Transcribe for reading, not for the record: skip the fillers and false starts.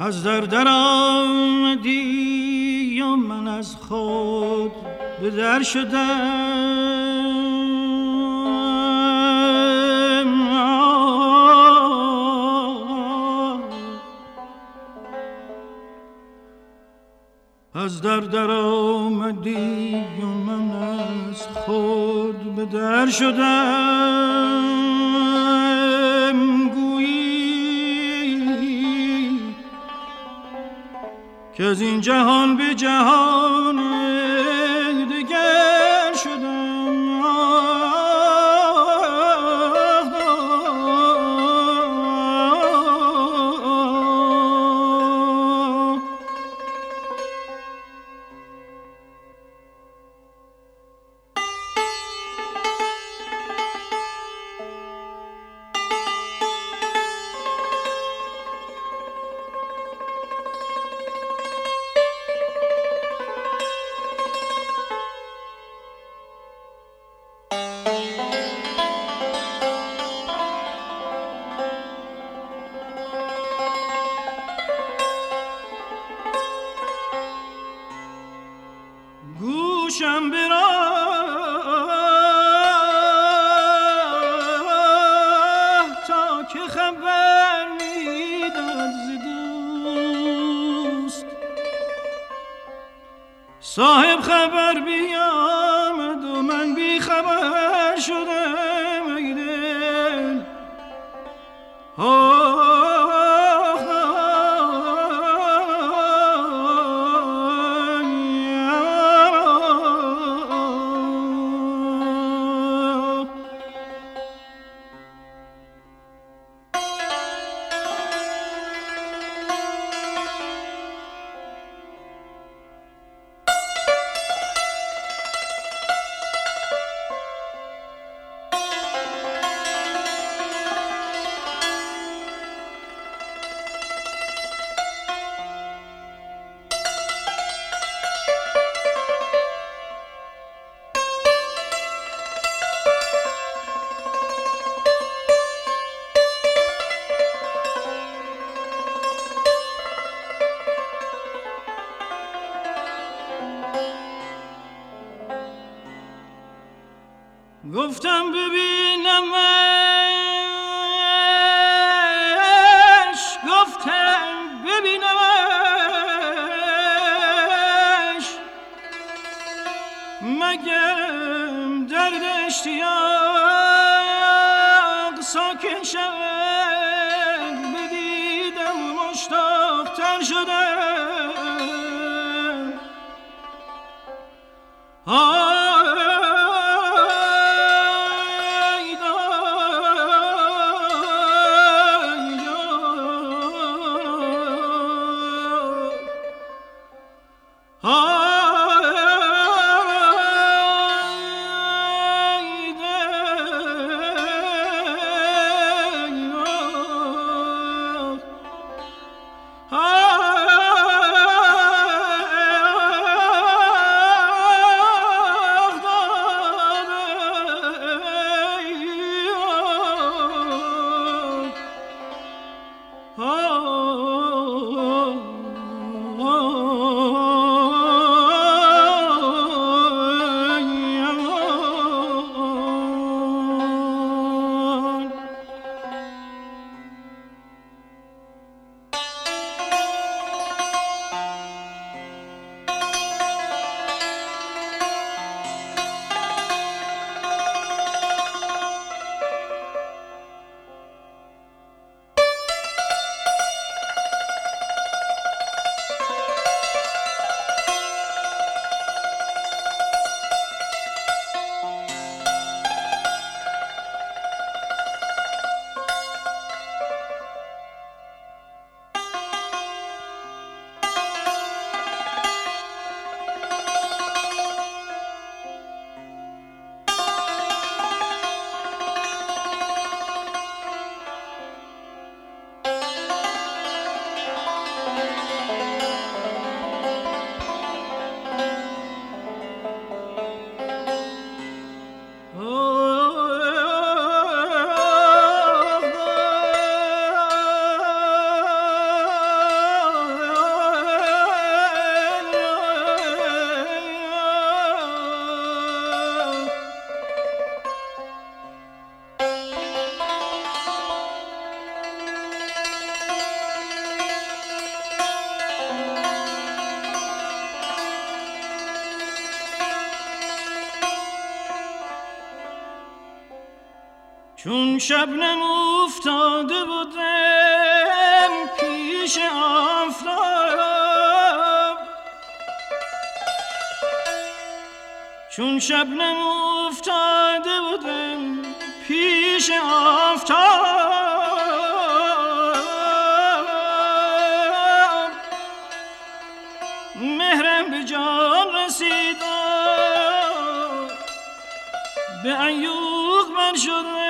از در آمدی و من از خود به در شدم. از در آمدی و من از خود به در شدم. گویی که از این جهان به جهان دگر شدم. گوشم براه تا که خبر میداد ز دوست. صاحب خبر بیامد و من بی خبر شدم. ای دل گفتم ببینمش، گفتم ببینمش، مگرم درد اشتیاق ساکن شود. بدیدم مشتاق تر شدم. چون شبنم افتاده بودم پیش آفتاب، چون شبنم افتاده بودم پیش آفتاب، مهرم به جان رسید به ایوغ من شدم.